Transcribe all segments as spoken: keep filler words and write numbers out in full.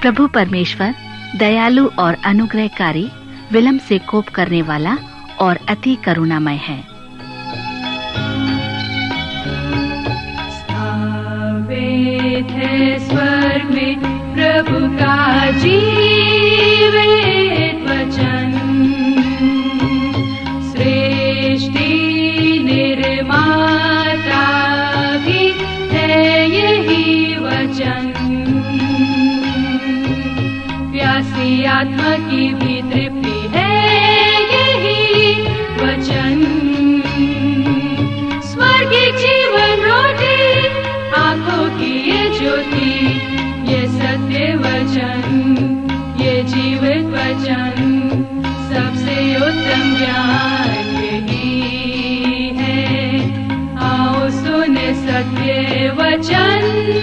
प्रभु परमेश्वर दयालु और अनुग्रहकारी, विलंब से कोप करने वाला और अति करुणामय है। स्थापित है स्वर्ग में प्रभु का जीवित वचन, सृष्टि निर्माता भी है यही वचन, प्यासी आत्मा की भी तृप्ति है यही वचन, स्वर्गीय जीवन रोटी, आंखों की ये ज्योति, ये सत्य वचन, ये जीवित वचन, सबसे उत्तम ज्ञान यही है, आओ सुने सत्य वचन।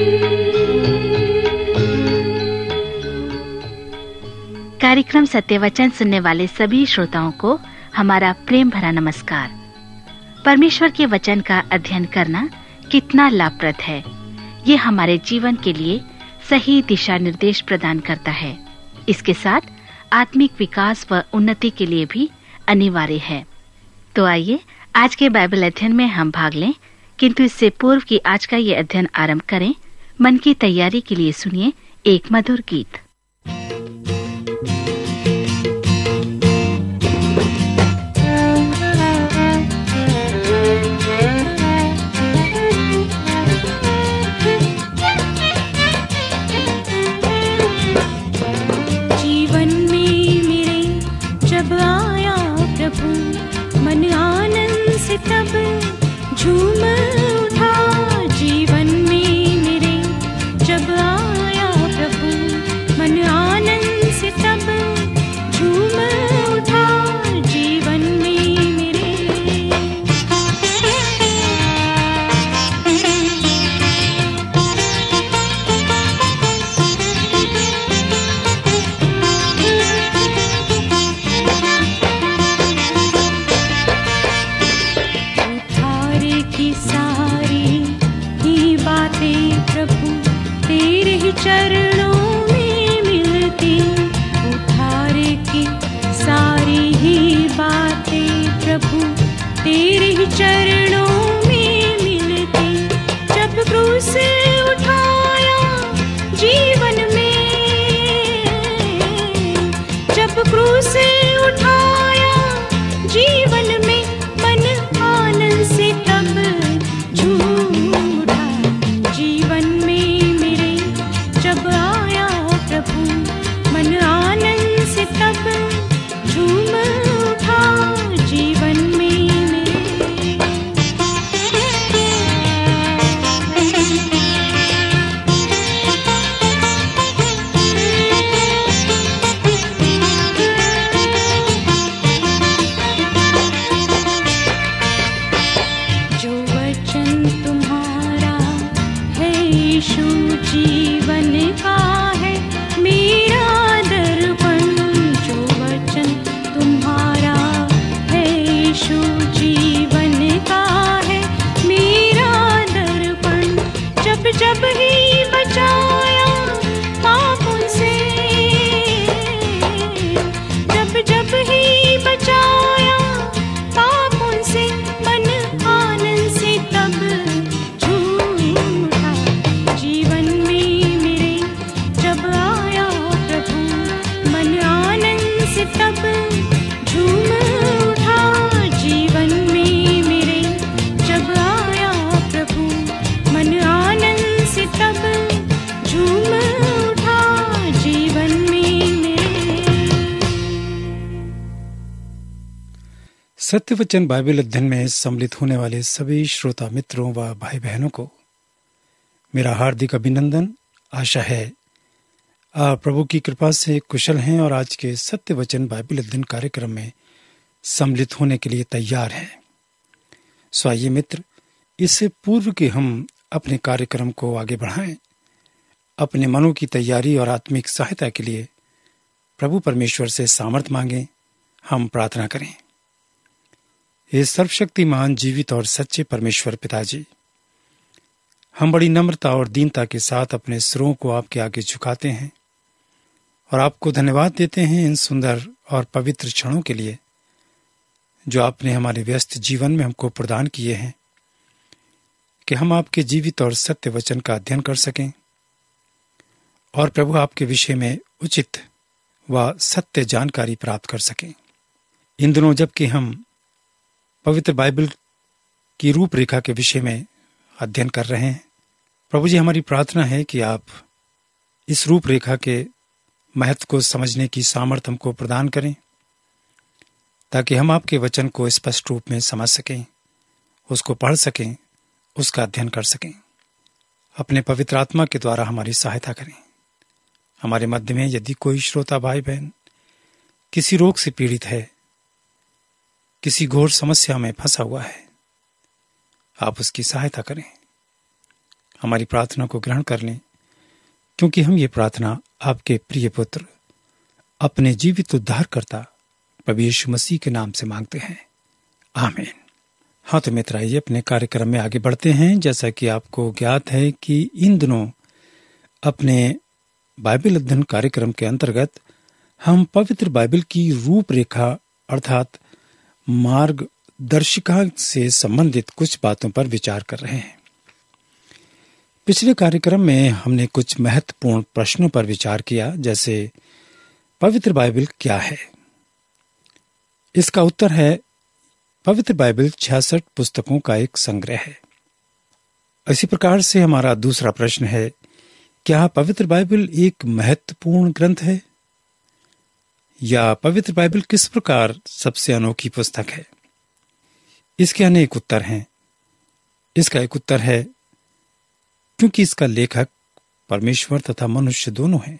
कार्यक्रम सत्य वचन सुनने वाले सभी श्रोताओं को हमारा प्रेम भरा नमस्कार। परमेश्वर के वचन का अध्ययन करना कितना लाभप्रद है, ये हमारे जीवन के लिए सही दिशा निर्देश प्रदान करता है। इसके साथ आत्मिक विकास व उन्नति के लिए भी अनिवार्य है। तो आइए आज के बाइबल अध्ययन में हम भाग लें, किंतु इससे पूर्व कि आज का ये अध्ययन आरंभ करें, मन की तैयारी के लिए सुनिए एक मधुर गीत। तब झूम उठा जीवन में मेरे, जब आया प्रभु मन आनंद से तब झूम उठा जीवन में मेरे। चरणों में मिलती, उद्धार की सारी ही बातें प्रभु तेरे ही चरणों में मिलती, जब क्रूस उठाया जीवन में, जब क्रूस उठाया जीवन में, मन आनंद से तब झूम उठा जीवन में मेरे, जब आया प्रभु मन आनंद से तब झूम उठा जीवन में मेरे। जो वचन तुम्हारा है यीशु जीवन का है मेरा दर्पण, जो वचन तुम्हारा है यीशु जीवन का है मेरा दर्पण, जब जब ही बचाया पापों से, जब जब ही बचाया पापों से, मन आनंद से तब झूम उठा जीवन में मेरे, जब आया प्रभु मन आनंद से तब झूम उठा जीवन में मेरे, जब आया प्रभु मन आनंद से तब झूम उठा जीवन में मेरे। सत्य वचन बाइबल अध्ययन में सम्मिलित होने वाले सभी श्रोता मित्रों व भाई बहनों को मेरा हार्दिक अभिनंदन। आशा है आप प्रभु की कृपा से कुशल हैं और आज के सत्य वचन बाइबल अध्ययन कार्यक्रम में सम्मिलित होने के लिए तैयार हैं। सो आइए मित्र, इससे पूर्व कि हम अपने कार्यक्रम को आगे बढ़ाएं, अपने मनों की तैयारी और आत्मिक सहायता के लिए प्रभु परमेश्वर से सामर्थ मांगें। हम प्रार्थना करें। हे सर्वशक्तिमान जीवित और सच्चे परमेश्वर पिताजी, हम बड़ी नम्रता और दीनता के साथ अपने सिरों को आपके आगे झुकाते हैं और आपको धन्यवाद देते हैं इन सुंदर और पवित्र क्षणों के लिए जो आपने हमारे व्यस्त जीवन में हमको प्रदान किए हैं कि हम आपके जीवित और सत्य वचन का अध्ययन कर सकें और प्रभु आपके विषय में उचित व सत्य जानकारी प्राप्त कर सकें। इन दिनों जबकि हम पवित्र बाइबल की रूपरेखा के विषय में अध्ययन कर रहे हैं, प्रभु जी हमारी प्रार्थना है कि आप इस रूपरेखा के महत्व को समझने की सामर्थ्य हमको प्रदान करें ताकि हम आपके वचन को स्पष्ट रूप में समझ सकें, उसको पढ़ सकें, उसका अध्ययन कर सकें। अपने पवित्र आत्मा के द्वारा हमारी सहायता करें। हमारे मध्य में यदि कोई श्रोता भाई बहन किसी रोग से पीड़ित है, किसी घोर समस्या में फंसा हुआ है, आप उसकी सहायता करें। हमारी प्रार्थना को ग्रहण कर लें, क्योंकि हम ये प्रार्थना आपके प्रिय पुत्र अपने जीवित उद्धारकर्ता प्रभु यीशु मसीह के नाम से मांगते हैं, आमीन। हाँ तो मित्र, आइए अपने कार्यक्रम में आगे बढ़ते हैं। जैसा कि आपको ज्ञात है कि इन दिनों अपने बाइबल अध्ययन कार्यक्रम के अंतर्गत हम पवित्र बाइबल की रूपरेखा अर्थात मार्गदर्शिका से संबंधित कुछ बातों पर विचार कर रहे हैं। पिछले कार्यक्रम में हमने कुछ महत्वपूर्ण प्रश्नों पर विचार किया, जैसे पवित्र बाइबल क्या है। इसका उत्तर है पवित्र बाइबल छियासठ पुस्तकों का एक संग्रह है। इसी प्रकार से हमारा दूसरा प्रश्न है, क्या पवित्र बाइबल एक महत्वपूर्ण ग्रंथ है, या पवित्र बाइबल किस प्रकार सबसे अनोखी पुस्तक है। इसके अनेक उत्तर हैं। इसका एक उत्तर है क्योंकि इसका लेखक परमेश्वर तथा मनुष्य दोनों हैं।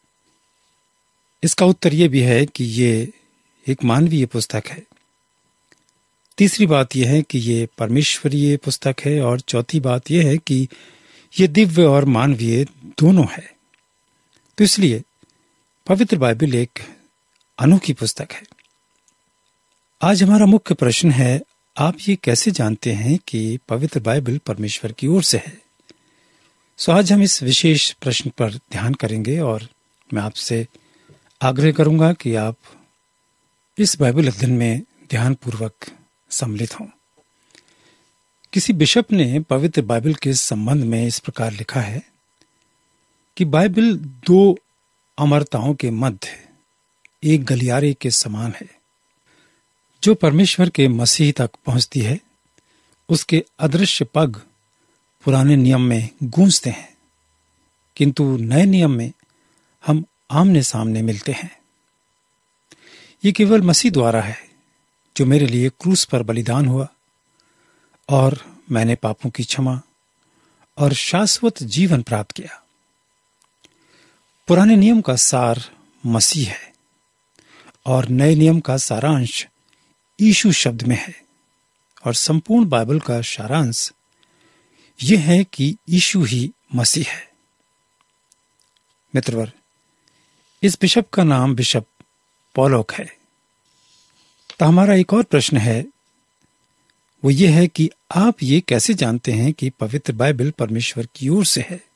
इसका उत्तर यह भी है कि ये एक मानवीय पुस्तक है। तीसरी बात यह है कि ये परमेश्वरीय पुस्तक है, और चौथी बात यह है कि ये दिव्य और मानवीय दोनों है। तो इसलिए पवित्र बाइबल एक अनोखी पुस्तक है। आज हमारा मुख्य प्रश्न है, आप ये कैसे जानते हैं कि पवित्र बाइबल परमेश्वर की ओर से है। सो आज हम इस विशेष प्रश्न पर ध्यान करेंगे, और मैं आपसे आग्रह करूंगा कि आप इस बाइबल अध्ययन में ध्यानपूर्वक सम्मिलित हों। किसी बिशप ने पवित्र बाइबल के संबंध में इस प्रकार लिखा है कि बाइबल दो अमरताओं के मध्य एक गलियारे के समान है। जो परमेश्वर के मसीह तक पहुंचती है, उसके अदृश्य पग पुराने नियम में गूंजते हैं, किंतु नए नियम में हम आमने सामने मिलते हैं। ये केवल मसीह द्वारा है जो मेरे लिए क्रूस पर बलिदान हुआ, और मैंने पापों की क्षमा और शाश्वत जीवन प्राप्त किया। पुराने नियम का सार मसीह है, और नए नियम का सारांश यीशु शब्द में है, और संपूर्ण बाइबल का सारांश यह है कि यीशु ही मसीह है। मित्रवर, इस बिशप का नाम बिशप पॉलोक है। तो हमारा एक और प्रश्न है, वो ये है कि आप ये कैसे जानते हैं कि पवित्र बाइबल परमेश्वर की ओर से है।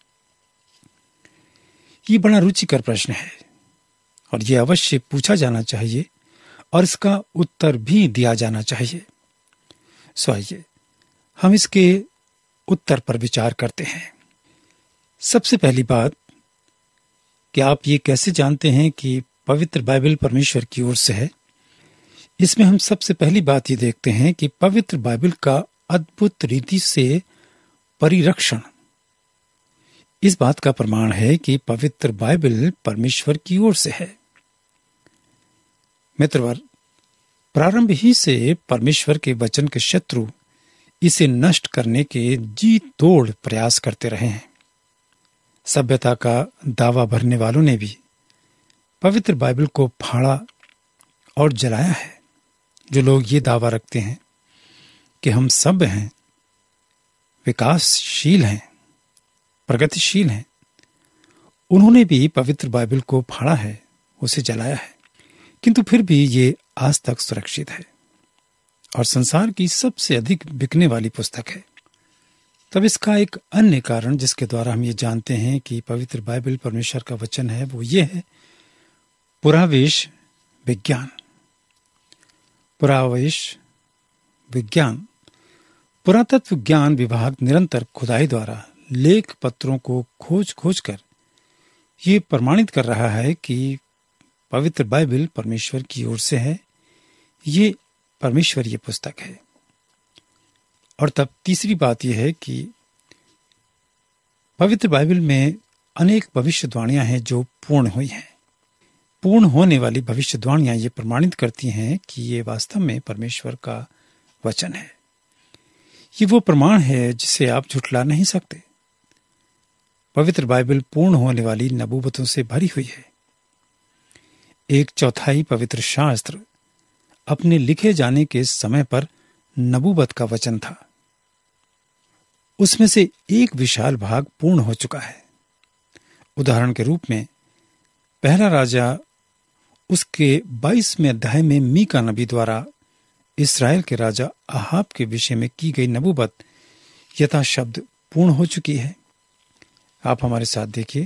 ये बड़ा रुचिकर प्रश्न है, और ये अवश्य पूछा जाना चाहिए, और इसका उत्तर भी दिया जाना चाहिए। सो आइए हम इसके उत्तर पर विचार करते हैं। सबसे पहली बात कि आप ये कैसे जानते हैं कि पवित्र बाइबल परमेश्वर की ओर से है। इसमें हम सबसे पहली बात ये देखते हैं कि पवित्र बाइबल का अद्भुत रीति से परिरक्षण इस बात का प्रमाण है कि पवित्र बाइबल परमेश्वर की ओर से है। मित्रवर, प्रारंभ ही से परमेश्वर के वचन के शत्रु इसे नष्ट करने के जी तोड़ प्रयास करते रहे हैं। सभ्यता का दावा भरने वालों ने भी पवित्र बाइबल को फाड़ा और जलाया है। जो लोग ये दावा रखते हैं कि हम सभ्य हैं, विकासशील हैं, प्रगतिशील हैं, उन्होंने भी पवित्र बाइबल को फाड़ा है, उसे जलाया है, किंतु फिर भी ये आज तक सुरक्षित है और संसार की सबसे अधिक बिकने वाली पुस्तक है। तब इसका एक अन्य कारण जिसके द्वारा हम ये जानते हैं कि पवित्र बाइबल परमेश्वर का वचन है, वो ये है पुरावेश विज्ञान। पुरावेश विज्ञान पुरातत्व विज्ञान विभाग निरंतर खुदाई द्वारा लेख पत्रों को खोज खोज कर ये प्रमाणित कर रहा है कि पवित्र बाइबल परमेश्वर की ओर से है, ये परमेश्वरीय पुस्तक है। और तब तीसरी बात यह है कि पवित्र बाइबल में अनेक भविष्यवाणियां हैं जो पूर्ण हुई हैं। पूर्ण होने वाली भविष्यवाणियां ये प्रमाणित करती हैं कि ये वास्तव में परमेश्वर का वचन है। ये वो प्रमाण है जिसे आप झुठला नहीं सकते। पवित्र बाइबल पूर्ण होने वाली नबूवतों से भरी हुई है। एक चौथाई पवित्र शास्त्र अपने लिखे जाने के समय पर नबूवत का वचन था। उसमें से एक विशाल भाग पूर्ण हो चुका है। उदाहरण के रूप में पहला राजा उसके बाईसवें अध्याय में मीका नबी द्वारा इस्राएल के राजा अहाब के विषय में की गई नबूवत यथा शब्द पूर्ण हो चुकी है। आप हमारे साथ देखिए,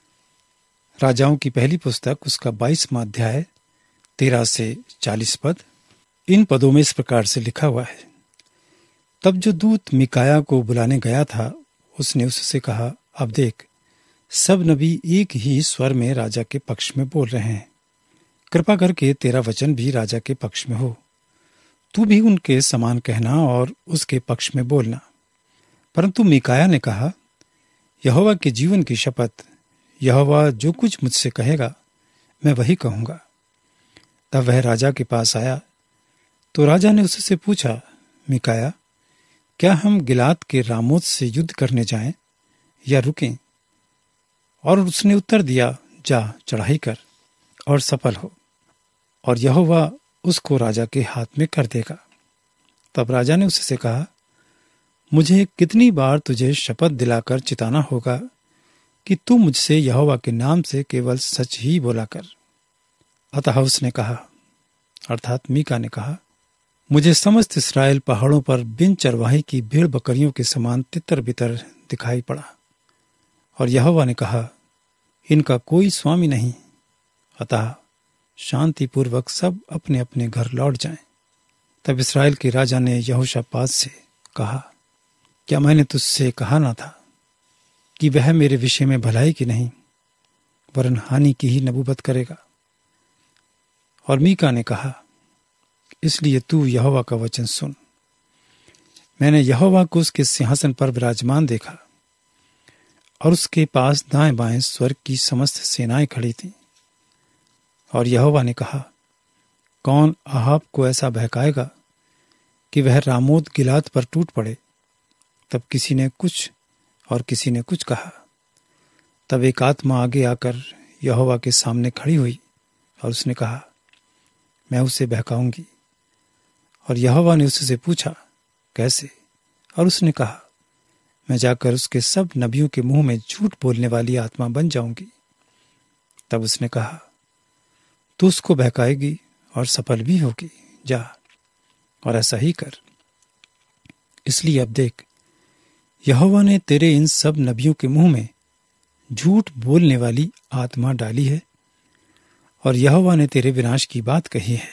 राजाओं की पहली पुस्तक उसका बाईसवां अध्याय तेरह से चालीस पद। इन पदों में इस प्रकार से लिखा हुआ है, तब जो दूत मिकाया को बुलाने गया था उसने उससे कहा, अब देख, सब नबी एक ही स्वर में राजा के पक्ष में बोल रहे हैं। कृपा करके तेरा वचन भी राजा के पक्ष में हो। तू भी उनके समान कहना और उसके पक्ष में बोलना। परंतु मिकाया ने कहा, यहोवा के जीवन की शपथ, यहोवा जो कुछ मुझसे कहेगा मैं वही कहूंगा। तब वह राजा के पास आया तो राजा ने उससे पूछा, मिकाया, क्या हम गिलाद के रामोत से युद्ध करने जाएं या रुकें? और उसने उत्तर दिया, जा चढ़ाई कर और सफल हो, और यहोवा उसको राजा के हाथ में कर देगा। तब राजा ने उससे कहा, मुझे कितनी बार तुझे शपथ दिलाकर चिताना होगा कि तू मुझसे यहोवा के नाम से केवल सच ही बोला कर। अतः उसने कहा, अर्थात मीका ने कहा, मुझे समस्त इस्राएल पहाड़ों पर बिन चरवाही की भेड़ बकरियों के समान तितर बितर दिखाई पड़ा। और यहोवा ने कहा, इनका कोई स्वामी नहीं, अतः शांतिपूर्वक सब अपने अपने घर लौट जाएं। तब इस्राएल के राजा ने यहोशापात से कहा, क्या मैंने तुझसे कहा ना था कि वह मेरे विषय में भलाई की नहीं वरन हानि की ही नबूवत करेगा? और मीका ने कहा, इसलिए तू यहोवा का वचन सुन। मैंने यहोवा को उसके सिंहासन पर विराजमान देखा और उसके पास दाएं बाएं स्वर्ग की समस्त सेनाएं खड़ी थीं। और यहोवा ने कहा, कौन अहाब को ऐसा बहकाएगा कि वह रामोत गिलाद पर टूट पड़े? तब किसी ने कुछ और किसी ने कुछ कहा। तब एक आत्मा आगे आकर यहोवा के सामने खड़ी हुई और उसने कहा, मैं उसे बहकाऊंगी। और यहोवा ने उससे पूछा, कैसे? और उसने कहा, मैं जाकर उसके सब नबियों के मुंह में झूठ बोलने वाली आत्मा बन जाऊंगी। तब उसने कहा, तू उसको बहकाएगी और सफल भी होगी, जा और ऐसा ही कर। इसलिए अब देख, यहोवा ने तेरे इन सब नबियों के मुंह में झूठ बोलने वाली आत्मा डाली है और यहोवा ने तेरे विनाश की बात कही है।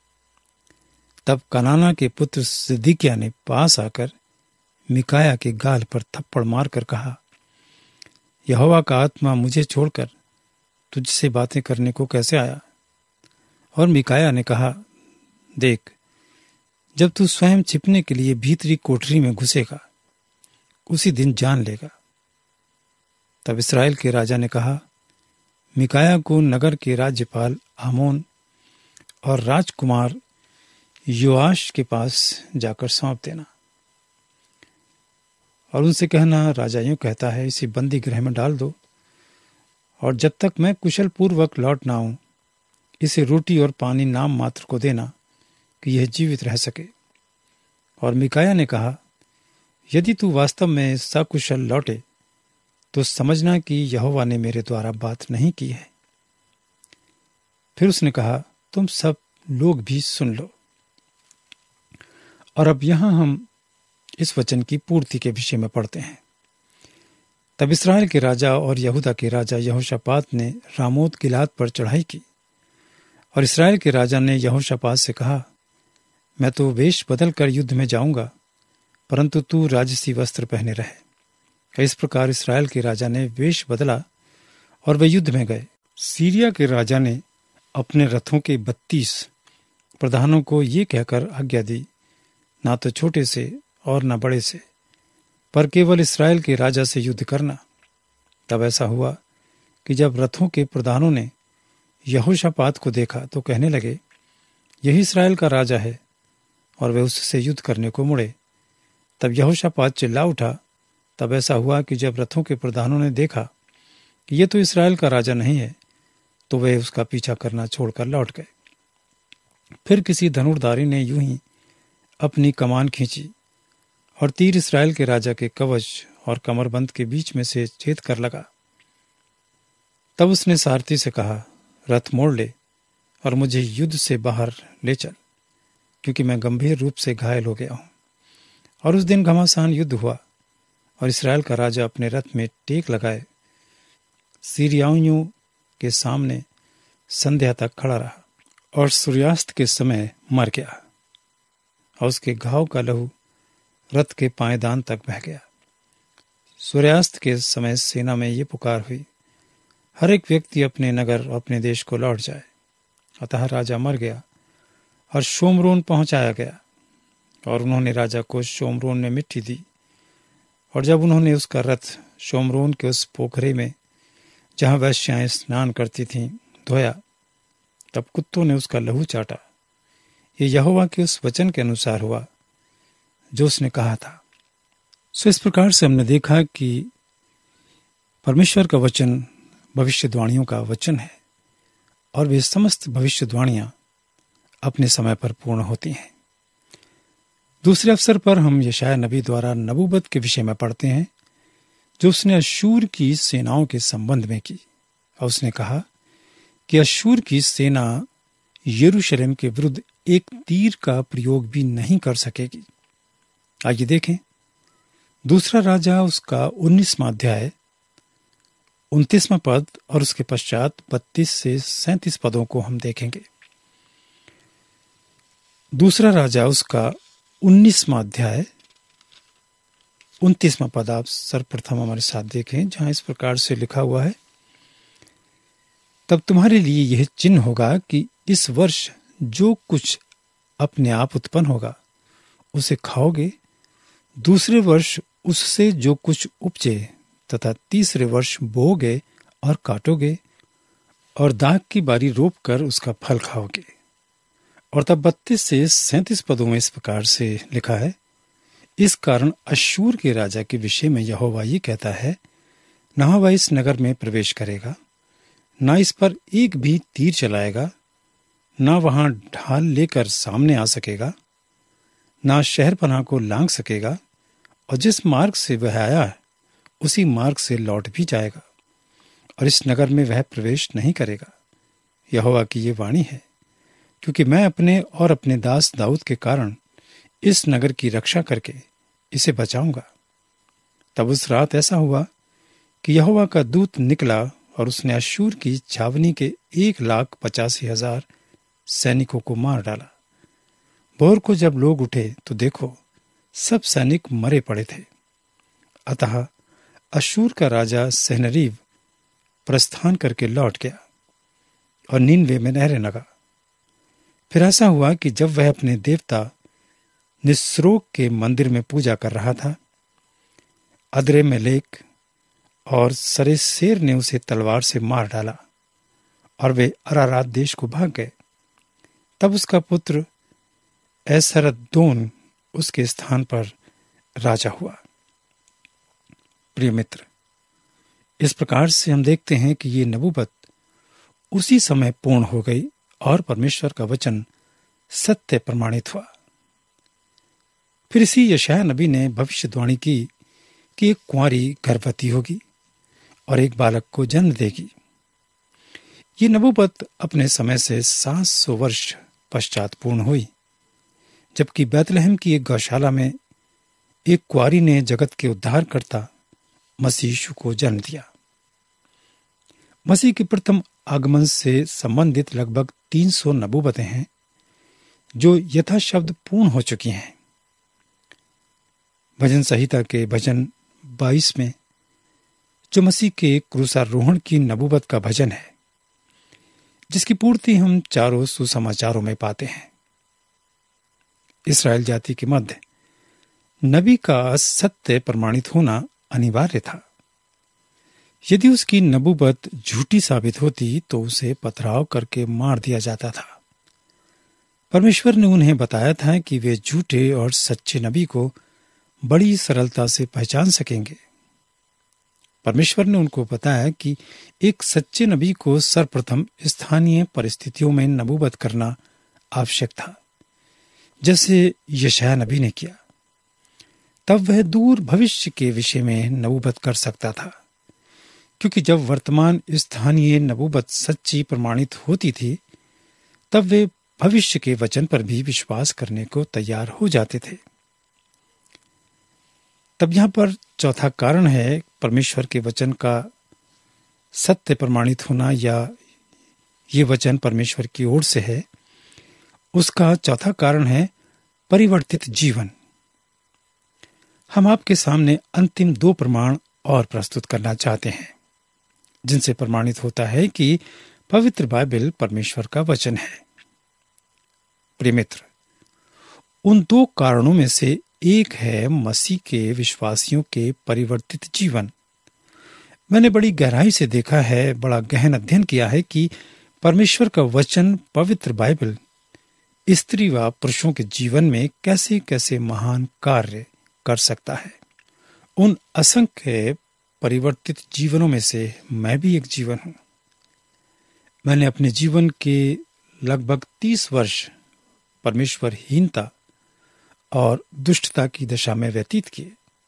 तब कनाना के पुत्र सिदकिय्याह ने पास आकर मिकाया के गाल पर थप्पड़ मारकर कहा, यहोवा का आत्मा मुझे छोड़कर तुझसे बातें करने को कैसे आया? और मिकाया ने कहा, देख, जब तू स्वयं छिपने के लिए भीतरी कोठरी में घुसेगा उसी दिन जान लेगा। तब इस्राएल के राजा ने कहा, मिकाया को नगर के राज्यपाल आमोन और राजकुमार योआश के पास जाकर सौंप देना और उनसे कहना, राजा यूं कहता है, इसे बंदी गृह में डाल दो और जब तक मैं कुशल पूर्वक लौट ना आऊं इसे रोटी और पानी नाम मात्र को देना कि यह जीवित रह सके। और मिकाया ने कहा, यदि तू वास्तव में सकुशल लौटे तो समझना कि यहोवा ने मेरे द्वारा बात नहीं की है। फिर उसने कहा, तुम सब लोग भी सुन लो। और अब यहां हम इस वचन की पूर्ति के विषय में पढ़ते हैं। तब इस्राएल के राजा और यहूदा के राजा यहोशापात ने रामोत गिलाद पर चढ़ाई की और इस्राएल के राजा ने यहोशापात से कहा, मैं तो वेश बदल कर युद्ध में जाऊंगा, परंतु तू राजसी वस्त्र पहने रहे। इस प्रकार इस्राएल के राजा ने वेश बदला और वे युद्ध में गए। सीरिया के राजा ने अपने रथों के बत्तीस प्रधानों को ये कहकर आज्ञा दी, ना तो छोटे से और न बड़े से, पर केवल इस्राएल के राजा से युद्ध करना। तब ऐसा हुआ कि जब रथों के प्रधानों ने यहोशापात को देखा तो कहने लगे, यही इस्राएल का राजा है, और वे उससे युद्ध करने को मुड़े। तब यहोशापात चिल्ला उठा। तब ऐसा हुआ कि जब रथों के प्रधानों ने देखा कि ये तो इस्राएल का राजा नहीं है, तो वे उसका पीछा करना छोड़कर लौट गए। फिर किसी धनुर्धारी ने यूं ही अपनी कमान खींची और तीर इस्राएल के राजा के कवच और कमरबंद के बीच में से छेद कर लगा। तब उसने सारथी से कहा, रथ मोड़ ले और मुझे युद्ध से बाहर ले चल, क्योंकि मैं गंभीर रूप से घायल हो गया हूं। और उस दिन घमासान युद्ध हुआ और इस्राएल का राजा अपने रथ में टेक लगाए सीरियाइयों के सामने संध्या तक खड़ा रहा और सूर्यास्त के समय मर गया, और उसके घाव का लहू रथ के पायदान तक बह गया। सूर्यास्त के समय सेना में ये पुकार हुई, हर एक व्यक्ति अपने नगर और अपने देश को लौट जाए। अतः राजा मर गया और शोमरोन पहुंचाया गया, और उन्होंने राजा को शोमरोन में मिट्टी दी। और जब उन्होंने उसका रथ शोमरोन के उस पोखरे में जहां वैश्याएं स्नान करती थीं धोया, तब कुत्तों ने उसका लहू चाटा। ये यहोवा के उस वचन के अनुसार हुआ जो उसने कहा था। सो इस प्रकार से हमने देखा कि परमेश्वर का वचन भविष्यवाणियों का वचन है, और वे समस्त भविष्यवाणियां अपने समय पर पूर्ण होती हैं। दूसरे अवसर पर हम यशायाह नबी द्वारा नबूवत के विषय में पढ़ते हैं, जो उसने अश्शूर की सेनाओं के संबंध में की। और उसने कहा कि अश्शूर की सेना यरूशलेम के विरुद्ध एक तीर का प्रयोग भी नहीं कर सकेगी। आइए देखें दूसरा राजा उसका उन्नीसवां अध्याय उनतीसवां पद और उसके पश्चात बत्तीस से सैंतीस पदों को हम देखेंगे। दूसरा राजा उसका उन्नीसवां अध्याय उनतीसवां पद आप सर्वप्रथम हमारे साथ देखें, जहां इस प्रकार से लिखा हुआ है, तब तुम्हारे लिए यह चिन्ह होगा कि इस वर्ष जो कुछ अपने आप उत्पन्न होगा उसे खाओगे, दूसरे वर्ष उससे जो कुछ उपजे तथा तीसरे वर्ष बोओगे और काटोगे, और दाख की बारी रोप कर उसका फल खाओगे। और तब बत्तीस से सैंतीस पदों में इस प्रकार से लिखा है, इस कारण अश्शूर के राजा के विषय में यहोवा ये कहता है, न वह इस नगर में प्रवेश करेगा, न इस पर एक भी तीर चलाएगा, न वहां ढाल लेकर सामने आ सकेगा, न शहर पनाह को लांघ सकेगा, और जिस मार्ग से वह आया है उसी मार्ग से लौट भी जाएगा, और इस नगर में वह प्रवेश नहीं करेगा। यहोवा की ये वाणी है, क्योंकि मैं अपने और अपने दास दाऊद के कारण इस नगर की रक्षा करके इसे बचाऊंगा। तब उस रात ऐसा हुआ कि यहोवा का दूत निकला और उसने अश्शूर की छावनी के एक लाख पचासी हजार सैनिकों को मार डाला। भोर को जब लोग उठे तो देखो सब सैनिक मरे पड़े थे। अतः अश्शूर का राजा सन्हेरीब प्रस्थान करके लौट गया और नीनवे में रहने लगा। फिर ऐसा हुआ कि जब वह अपने देवता निस्रोक के मंदिर में पूजा कर रहा था, अद्रेमेलेक और सरेसेर ने उसे तलवार से मार डाला और वे अरारात देश को भाग गए। तब उसका पुत्र एसरद्दोन उसके स्थान पर राजा हुआ। प्रिय मित्र, इस प्रकार से हम देखते हैं कि ये नबूवत उसी समय पूर्ण हो गई और परमेश्वर का वचन सत्य प्रमाणित हुआ। फिर इसी यशायाह नबी ने भविष्यवाणी की कि एक कुंवारी गर्भवती होगी और एक बालक को जन्म देगी। ये नबूवत अपने समय से सात सौ वर्ष पश्चात पूर्ण हुई, जबकि बैतलहम की एक गौशाला में एक कुंवारी ने जगत के उद्धारकर्ता मसीह यीशु को जन्म दिया। मसीह के प्रथम आगमन से संबंधित लगभग तीन सौ नबूवतें हैं जो यथाशब्द पूर्ण हो चुकी हैं। भजन संहिता के भजन बाईस में जो मसीह के क्रूसारोहण की नबूवत का भजन है, जिसकी पूर्ति हम चारों सुसमाचारों में पाते हैं। इस्राएल जाति के मध्य नबी का सत्य प्रमाणित होना अनिवार्य था। यदि उसकी नबूवत झूठी साबित होती तो उसे पथराव करके मार दिया जाता था। परमेश्वर ने उन्हें बताया था कि वे झूठे और सच्चे नबी को बड़ी सरलता से पहचान सकेंगे। परमेश्वर ने उनको बताया कि एक सच्चे नबी को सर्वप्रथम स्थानीय परिस्थितियों में नबूवत करना आवश्यक था, जैसे यशायाह नबी ने किया। तब वह दूर भविष्य के विषय में नबूवत कर सकता था, क्योंकि जब वर्तमान स्थानीय नबूवत सच्ची प्रमाणित होती थी तब वे भविष्य के वचन पर भी विश्वास करने को तैयार हो जाते थे। तब यहां पर चौथा कारण है परमेश्वर के वचन का सत्य प्रमाणित होना, या ये वचन परमेश्वर की ओर से है। उसका चौथा कारण है परिवर्तित जीवन। हम आपके सामने अंतिम दो प्रमाण और प्रस्तुत करना चाहते हैं, जिनसे प्रमाणित होता है कि पवित्र बाइबल परमेश्वर का वचन है। प्रिय मित्र, उन दो कारणों में से एक है मसीह के विश्वासियों के परिवर्तित जीवन। मैंने बड़ी गहराई से देखा है, बड़ा गहन अध्ययन किया है कि परमेश्वर का वचन पवित्र बाइबल स्त्री व पुरुषों के जीवन में कैसे कैसे महान कार्य कर सकता है। उन असंख्य परिवर्तित जीवनों में से मैं भी एक जीवन हूं। मैंने अपने जीवन के लगभग तीस वर्ष परमेश्वरहीनता और दुष्टता की दशा में व्यतीत किए,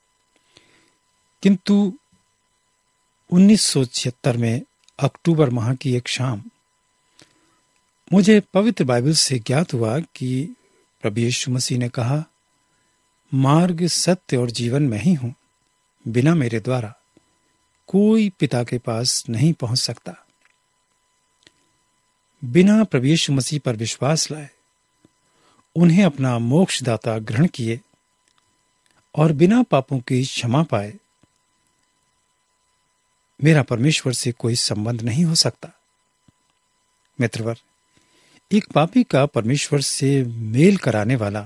किंतु उन्नीस सौ छिहत्तर में अक्टूबर माह की एक शाम मुझे पवित्र बाइबल से ज्ञात हुआ कि प्रभु यीशु मसीह ने कहा, मार्ग, सत्य और जीवन मैं ही हूं, बिना मेरे द्वारा कोई पिता के पास नहीं पहुंच सकता। बिना प्रभु यीशु मसीह पर विश्वास लाए, उन्हें अपना मोक्षदाता ग्रहण किए और बिना पापों की क्षमा पाए, मेरा परमेश्वर से कोई संबंध नहीं हो सकता। मित्रवर, एक पापी का परमेश्वर से मेल कराने वाला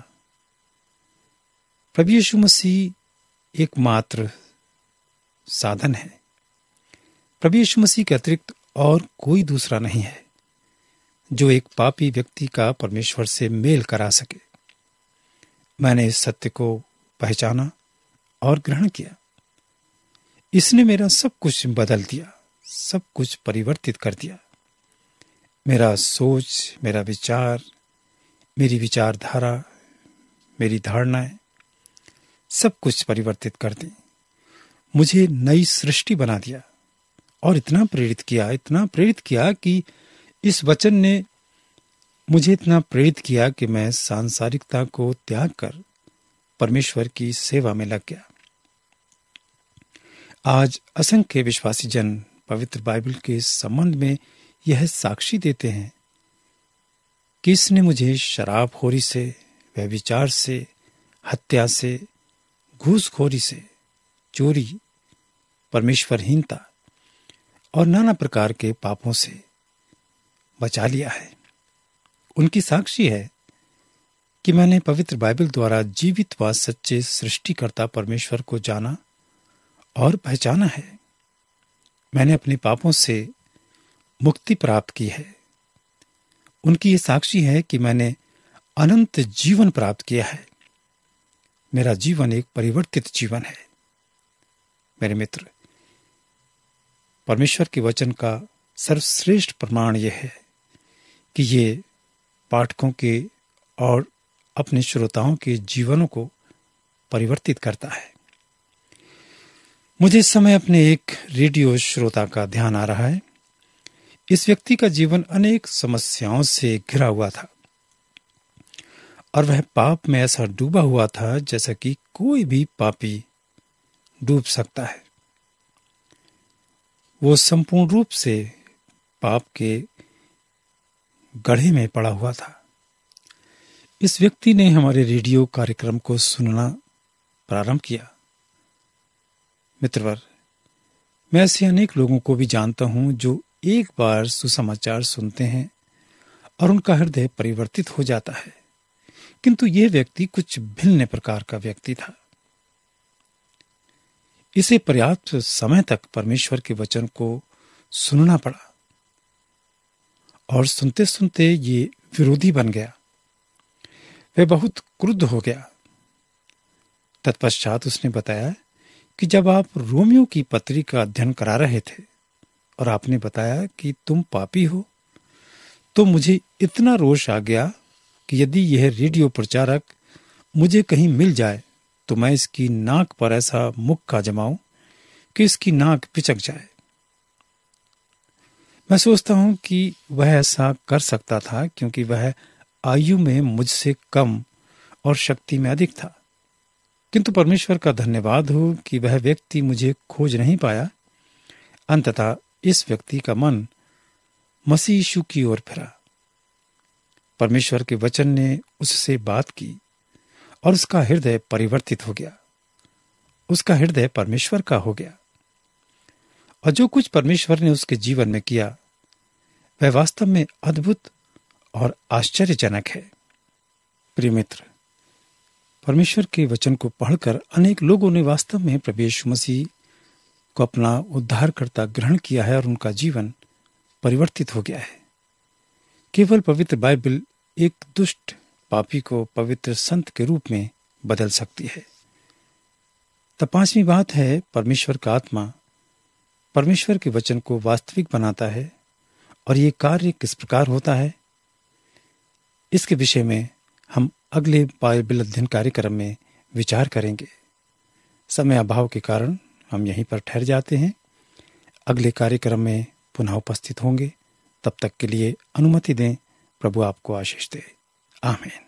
प्रभु यीशु मसीह एकमात्र साधन है। प्रभु यीशु मसीह के अतिरिक्त और कोई दूसरा नहीं है जो एक पापी व्यक्ति का परमेश्वर से मेल करा सके। मैंने इस सत्य को पहचाना और ग्रहण किया। इसने मेरा सब कुछ बदल दिया, सब कुछ परिवर्तित कर दिया। मेरा सोच, मेरा विचार, मेरी विचारधारा, मेरी धारणाएं, सब कुछ परिवर्तित कर दी। मुझे नई सृष्टि बना दिया और इतना प्रेरित किया, इतना प्रेरित किया कि इस वचन ने मुझे इतना प्रेरित किया कि मैं सांसारिकता को त्याग कर परमेश्वर की सेवा में लग गया। आज असंख्य विश्वासी जन पवित्र बाइबल के संबंध में यह साक्षी देते हैं कि इसने मुझे शराबखोरी से, व्यभिचार से, हत्या से, घूसखोरी से, चोरी, परमेश्वरहीनता और नाना प्रकार के पापों से बचा लिया है। उनकी साक्षी है कि मैंने पवित्र बाइबल द्वारा जीवित व सच्चे सृष्टिकर्ता परमेश्वर को जाना और पहचाना है। मैंने अपने पापों से मुक्ति प्राप्त की है। उनकी ये साक्षी है कि मैंने अनंत जीवन प्राप्त किया है। मेरा जीवन एक परिवर्तित जीवन है। मेरे मित्र, परमेश्वर के वचन का सर्वश्रेष्ठ प्रमाण यह है कि ये पाठकों के और अपने श्रोताओं के जीवनों को परिवर्तित करता है। मुझे इस समय अपने एक रेडियो श्रोता का ध्यान आ रहा है। इस व्यक्ति का जीवन अनेक समस्याओं से घिरा हुआ था और वह पाप में ऐसा डूबा हुआ था जैसा कि कोई भी पापी डूब सकता है। वो संपूर्ण रूप से पाप के गड्ढे में पड़ा हुआ था। इस व्यक्ति ने हमारे रेडियो कार्यक्रम को सुनना प्रारंभ किया। मित्रवर, मैं ऐसे अनेक लोगों को भी जानता हूं जो एक बार सुसमाचार सुनते हैं और उनका हृदय परिवर्तित हो जाता है, किंतु यह व्यक्ति कुछ भिन्न प्रकार का व्यक्ति था। इसे पर्याप्त समय तक परमेश्वर के वचन को सुनना पड़ा और सुनते सुनते ये विरोधी बन गया। वह बहुत क्रुद्ध हो गया। तत्पश्चात उसने बताया कि जब आप रोमियो की पत्री का अध्ययन करा रहे थे और आपने बताया कि तुम पापी हो, तो मुझे इतना रोष आ गया कि यदि यह रेडियो प्रचारक मुझे कहीं मिल जाए तो मैं इसकी नाक पर ऐसा मुक्का जमाऊं कि इसकी नाक पिचक जाए। मैं सोचता हूं कि वह ऐसा कर सकता था क्योंकि वह आयु में मुझसे कम और शक्ति में अधिक था, किंतु परमेश्वर का धन्यवाद हो कि वह व्यक्ति मुझे खोज नहीं पाया। अंततः इस व्यक्ति का मन मसीह यीशु की ओर फिरा। परमेश्वर के वचन ने उससे बात की और उसका हृदय परिवर्तित हो गया। उसका हृदय परमेश्वर का हो गया और जो कुछ परमेश्वर ने उसके जीवन में किया वह वास्तव में अद्भुत और आश्चर्यजनक है। प्रिय मित्र, परमेश्वर के वचन को पढ़कर अनेक लोगों ने वास्तव में प्रभु यीशु मसीह को अपना उद्धारकर्ता ग्रहण किया है और उनका जीवन परिवर्तित हो गया है। केवल पवित्र बाइबल एक दुष्ट पापी को पवित्र संत के रूप में बदल सकती है। तब पांचवी बात है, परमेश्वर का आत्मा परमेश्वर के वचन को वास्तविक बनाता है और ये कार्य किस प्रकार होता है, इसके विषय में हम अगले बाइबल अध्ययन कार्यक्रम में विचार करेंगे। समय अभाव के कारण हम यहीं पर ठहर जाते हैं। अगले कार्यक्रम में पुनः उपस्थित होंगे। तब तक के लिए अनुमति दें। प्रभु आपको आशीष दे। आमीन।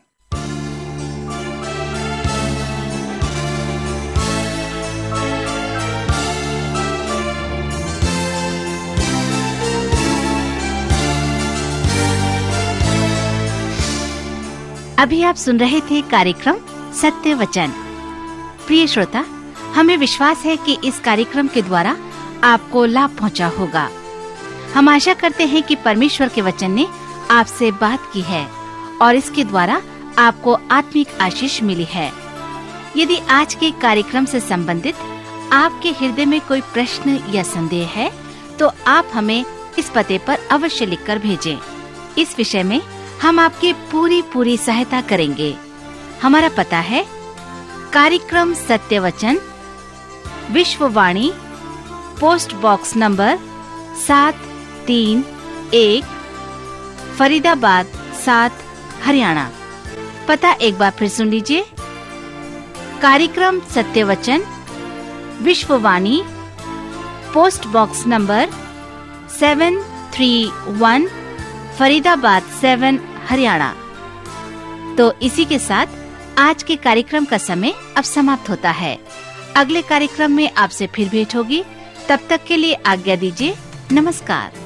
अभी आप सुन रहे थे कार्यक्रम सत्य वचन। प्रिय श्रोता, हमें विश्वास है कि इस कार्यक्रम के द्वारा आपको लाभ पहुंचा होगा। हम आशा करते हैं कि परमेश्वर के वचन ने आपसे बात की है और इसके द्वारा आपको आत्मिक आशीष मिली है। यदि आज के कार्यक्रम से संबंधित आपके हृदय में कोई प्रश्न या संदेह है तो आप हमें इस पते पर अवश्य लिखकर भेजें। इस विषय में हम आपकी पूरी पूरी सहायता करेंगे। हमारा पता है कार्यक्रम Satya Vachan, Vishwavani, post box number सात तीन एक, फरीदाबाद सात, हरियाणा। पता एक बार फिर सुन लीजिए। कार्यक्रम Satya Vachan, Vishwavani, post box number seven three one, Faridabad seven, Haryana. तो इसी के साथ आज के कार्यक्रम का समय अब समाप्त होता है। अगले कार्यक्रम में आपसे फिर भेंट होगी। तब तक के लिए आज्ञा दीजिए। नमस्कार।